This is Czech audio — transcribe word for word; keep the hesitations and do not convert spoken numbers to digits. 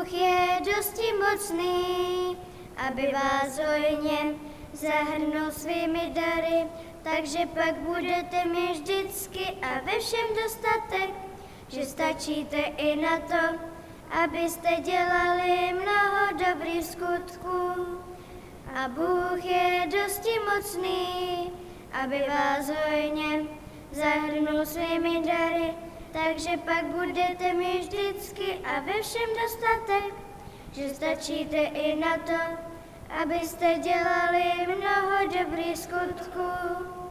Bůh je dosti mocný, aby vás hojně zahrnul svými dary, takže pak budete mít vždycky a ve všem dostatek, že stačíte i na to, abyste dělali mnoho dobrých skutků. A Bůh je dosti mocný, aby vás hojně zahrnul svými dary, takže pak budete mít vždycky a ve všem dostatek, že stačíte i na to, abyste dělali mnoho dobrých skutků.